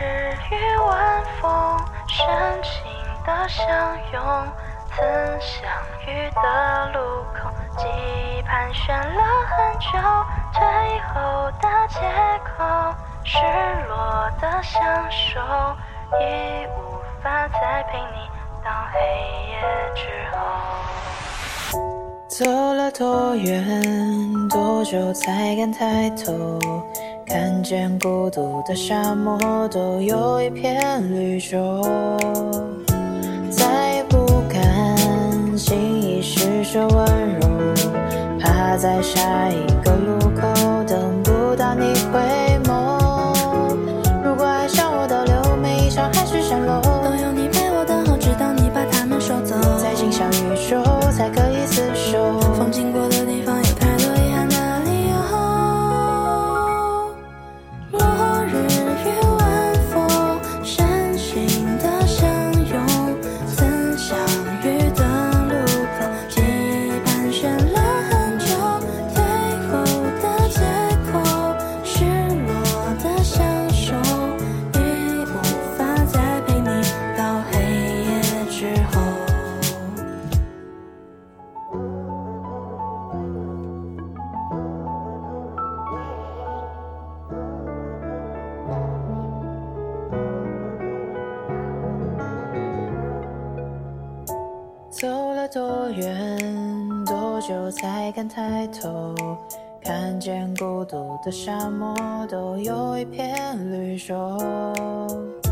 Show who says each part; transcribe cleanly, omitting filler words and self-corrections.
Speaker 1: 日与晚风深情的相拥，曾相遇的路口，记忆盘旋了很久，退后的借口，失落的相守，已无法再陪你到黑夜之后。
Speaker 2: 走了多远，多久才敢抬头？看见孤独的沙漠，都有一片绿洲。再也不敢轻易施舍温柔，怕在下一个路口等不到你回眸。如果爱上我的留，每一场海市蜃楼，
Speaker 3: 都有你陪我等候，直到你把它们收走。
Speaker 2: 再镜像宇宙，才可以厮守。
Speaker 3: 风经过的地方有太多遗憾的理由。落日与晚风深情的相拥，曾相遇的路口，记忆盘旋了很久，退后的借口，失落的相守，已无法再陪你到黑夜之后。
Speaker 2: 走了多远，多久才敢抬头？看见孤独的沙漠，都有一片绿洲。